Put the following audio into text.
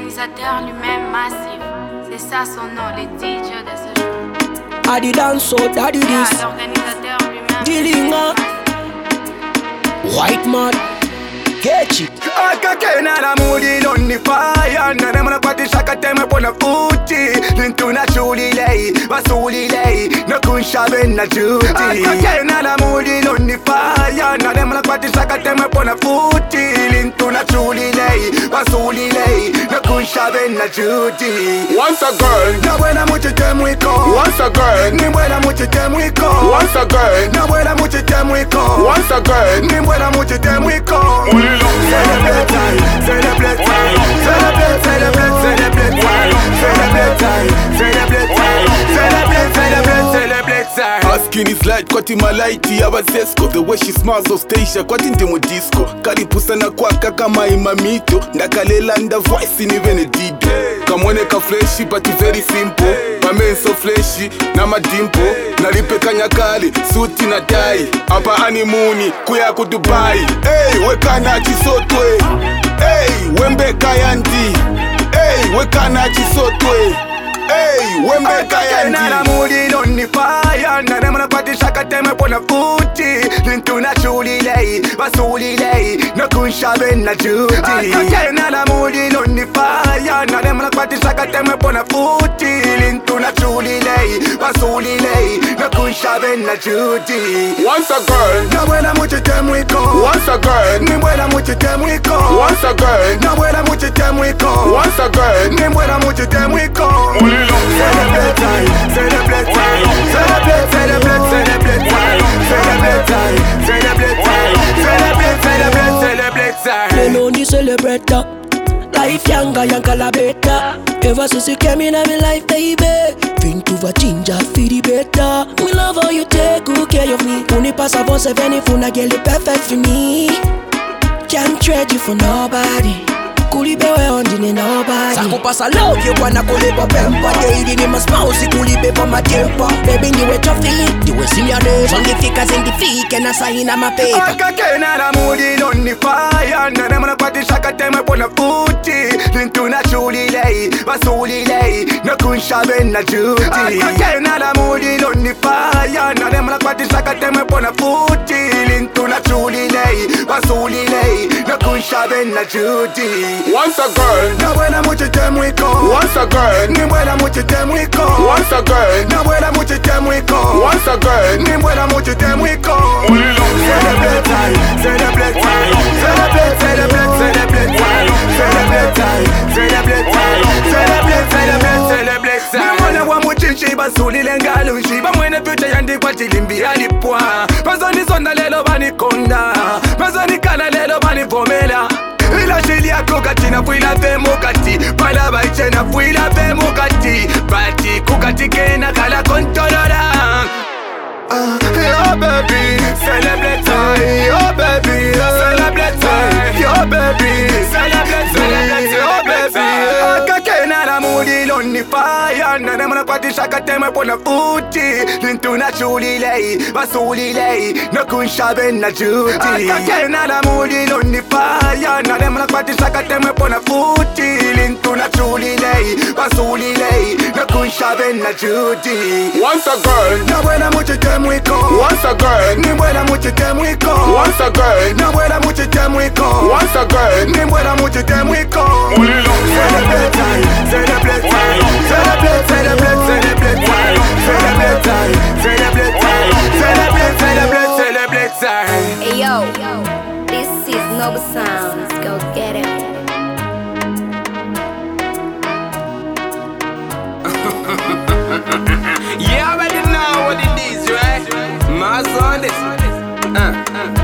l'organisateur lui-même massif. C'est ça son nom, les DJ de ce show. Adi Danso, Daddy This, L'organisateur lui-même. Dilinga, White Man, catch it. Akakena la mudi loni fire. Nane mwana pati shaka teme pona futi. Lintuna chuli lei, basuli lei. Nakunshabe na juti. Akakena la mudi loni fire. Nane mwana pati shaka teme pona futi. Lintuna chuli lei, basuli lei. Nakunshabe na juti. Once a girl, na buena mucho te mwiko. once a girl, Ni buena mucho te mwiko. once a girl, Na buena mucho te mwiko. once a girl. Ni buena mucho te mwiko. Celebrate time, celebrate time, celebrate, celebrate, celebrate time, celebrate time, celebrate time, celebrate, celebrate, celebrate time. Her skin is light, kwati malaiti ya Zesco. The way she smiles so station, kwati ndimo disco. Kalipusana kwaka kama imamito. Ndakalela nda voice ni Benedido. Kamwone ka flashy but very simple. Mamen so flashy na madimpo. Nalipe kanyakali, suti na dai. Apa honeymoon, kuya ku Dubai. Hey, wekana chisotwe. Hey, wembe kayandi. Hey, wekana chisotwe. Hey, wembe kayandi. Na la mudi loni fire. Na mwana pati shaka teme pona futi. Lintuna chuli lei, basuli lei. Nakunshabe na juti. Na la mudi loni fire. Na mwana pati shaka teme pona futi. Lintuna chuli lei, basuli lei. Nakunshabe na juti. Once a girl, Na buena mucho te mwiko. once a girl, Ni buena mucho te mwiko. once a girl, Na buena mucho te mwiko. once a girl. Ni buena mucho te mwiko. Celebrate time, celebrate time, celebrate, celebrate, celebrate time, celebrate time, celebrate time, celebrate, celebrate, celebrate time. They know the celebrator. Life younger la better. Ever since you came in my life, baby, think to a ginger, feel the better. We love how you take good care of me. Only pass avant 7 if una get it perfect for me. Can't trade you for nobody. Kulibe we ondine nobody. Sako pasa love you wanna kulipa pempa. Daily ni maspouse kulibe pa matempa. Baby niwe trophy, niwe senior day. Songi fika zingi fike na saina mapepa. Akakena la mudi loni fire. Na mwana pati shaka teme pona futi. Lintuna chuli lei, basuli lei. Nakunshabe na juti. Akakena la mudi loni fire. Na mwana pati shaka teme pona futi. Lintuna chuli lei, basuli lei. Nakunshabe na juti. Once a girl, Na buena mucho te mwiko. once a girl, Ni buena mucho te mwiko. once a girl, Na buena mucho te mwiko. once a girl. Ni buena mucho te mwiko. Celebrate time, celebrate time, celebrate, celebrate, celebrate time, celebrate time, celebrate time, celebrate, celebrate, celebrate time. Ni mwana wa muchinchi basuli lengalo nshiba mwene future yandi kwa chilimbi alipwa. Mazoni sonda lelo bani konda, mazoni kana lelo bani pomela. Ila shili yako kati na fuila fe mokati. Pala baiche na fuila fe mokati. Bati kukati kena kala kontolora. Oh baby, celebrate time. Oh baby, celebrate time. Oh baby, celebrate, celebrate, oh baby. Akakena la mudi loni fire. Na mwana pati shaka teme pona futi. Lintuna chuli lei, basuli lei. Nakunshabe na juti. Akakena la mudi loni fire. Na mwana pati shaka teme pona futi. Lintuna chuli lei, basuli lei. Nakunshabe na juti. Once a girl, Na buena mucho te mwiko. once a girl, Ni buena mucho te mwiko. once a girl, Na buena mucho te mwiko. once a girl. Ni buena mucho te mwiko. Celebrate time, celebrate time, celebrate, celebrate, celebrate time, celebrate time, celebrate time, celebrate, celebrate, celebrate time. Hey yo, this is Noble Sounds. Go get it. Yeah, I already know what it is, right? My son, this.